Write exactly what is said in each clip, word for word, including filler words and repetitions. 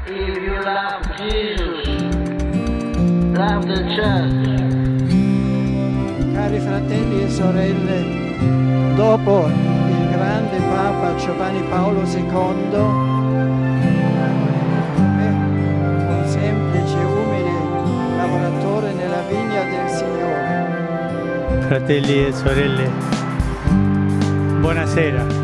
If you love Jesus, love the church. Cari fratelli e sorelle, dopo il grande Papa Giovanni Paolo secondo, me, un semplice, umile lavoratore nella vigna del Signore. Fratelli e sorelle, buonasera.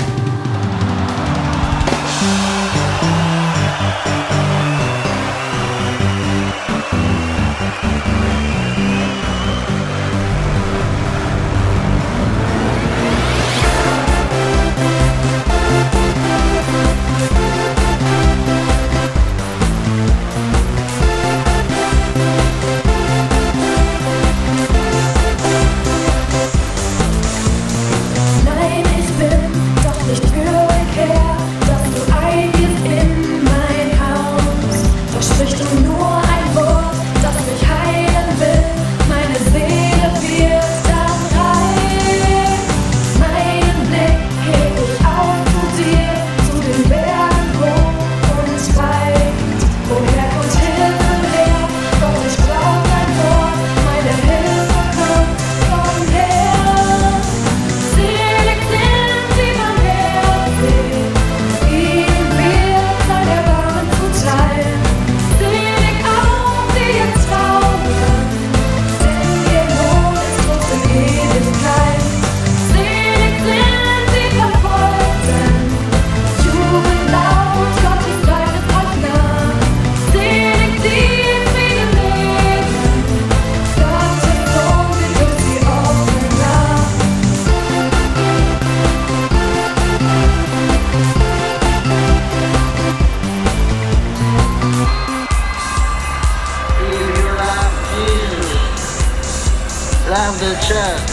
Love the church.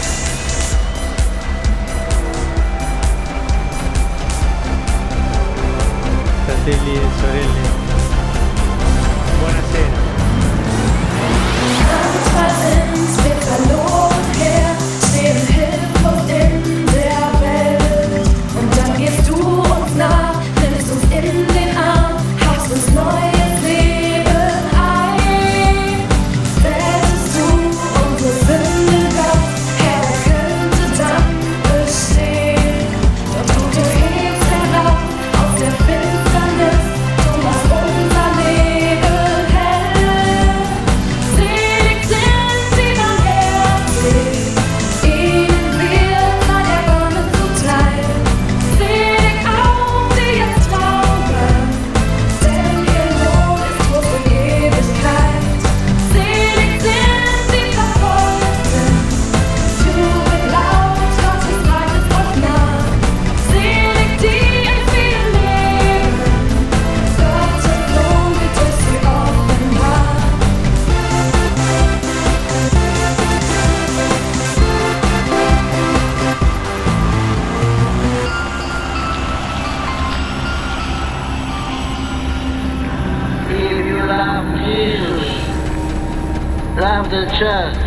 Fratelli e sorelle, buonasera. Sind wir verloren her, stehen hilflos in der Welt. Und dann gehst du uns nach, nimmst uns in den Arm, hauchst uns neues Leben ein. Wählst du unsere Sünden weg, Herr, wer könnte dann bestehen? Doch du hebst herauf aus der Finsternis, du machst unser Leben hell. Selig sind die Barmherzigen, ihnen wird sein Erbarmen zuteil. Selig auch die jetzt trauern, denn ihr Lohn ist groß für Ewigkeit. Selig sind die Verfolgten, jubelt laut, Gottes Reich ist euch nah. Selig die in vielen leben, Gottes Lohn wird durch sie offenbar. If you love Jesus, love the church.